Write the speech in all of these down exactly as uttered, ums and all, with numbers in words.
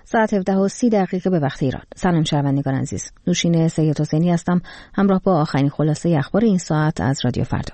ساعت هفده و سی دقیقه به وقت ایران. سلام شنوندگان عزیز. نوشین سید حسینی هستم همراه با آخرین خلاصه اخبار این ساعت از رادیو فردا.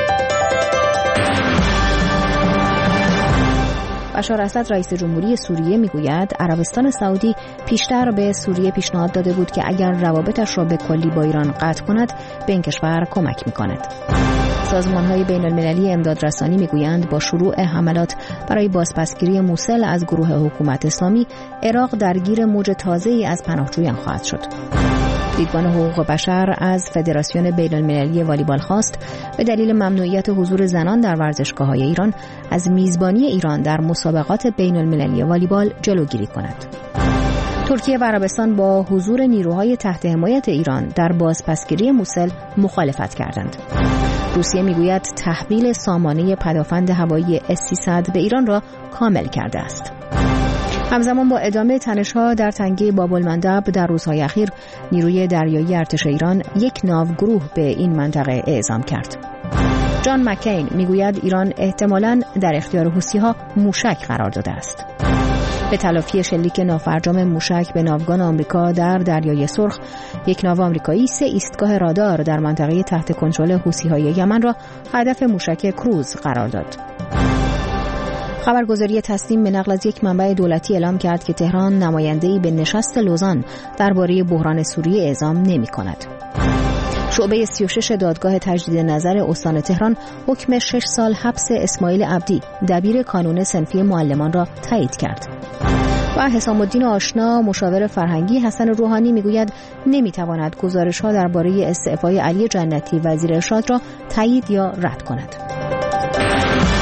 بشار اسد رئیس جمهوری سوریه میگوید عربستان سعودی پیشتر به سوریه پیشنهاد داده بود که اگر روابطش را به کلی با ایران قطع کند به این کشور کمک میکند. سازمان‌های بین‌المللی امدادرسانی میگویند با شروع حملات برای بازپسگیری موصل از گروه حکومت اسلامی، عراق درگیر موج تازه‌ای از پناهجویان خواهد شد. دیدبان حقوق بشر از فدراسیون بین‌المللی والیبال خواست به دلیل ممنوعیت حضور زنان در ورزشگاه‌های ایران از میزبانی ایران در مسابقات بین‌المللی والیبال جلوگیری کند. ترکیه و عربستان با حضور نیروهای تحت حمایت ایران در بازپسگیری موصل مخالفت کردند. روسیه میگوید تحویل سامانه پدافند هوایی اس سیصد به ایران را کامل کرده است. همزمان با ادامه تنش‌ها در تنگه باب‌المندب در روزهای اخیر، نیروی دریایی ارتش ایران یک ناوگروه به این منطقه اعزام کرد. جان مکین میگوید ایران احتمالاً در اختیار حوثی‌ها موشک قرار داده است. به تلافی شلیک نافرجام موشک به ناوگان آمریکا در دریای سرخ، یک ناو آمریکایی سه ایستگاه رادار در منطقه تحت کنترل حوثی‌های یمن را هدف موشک کروز قرار داد. خبرگزاری تسنیم به نقل از یک منبع دولتی اعلام کرد که تهران نماینده‌ای به نشست لوزان درباره بحران سوریه اعزام نمی‌کند. شعبه سی و شش دادگاه تجدید نظر استان تهران حکم شش سال حبس اسماعیل عبدی دبیر کانون صنفی معلمان را تایید کرد. و حسام الدین آشنا مشاور فرهنگی حسن روحانی میگوید نمیتواند گزارش‌ها درباره استعفای علی جنتی وزیر ارشاد را تایید یا رد کند.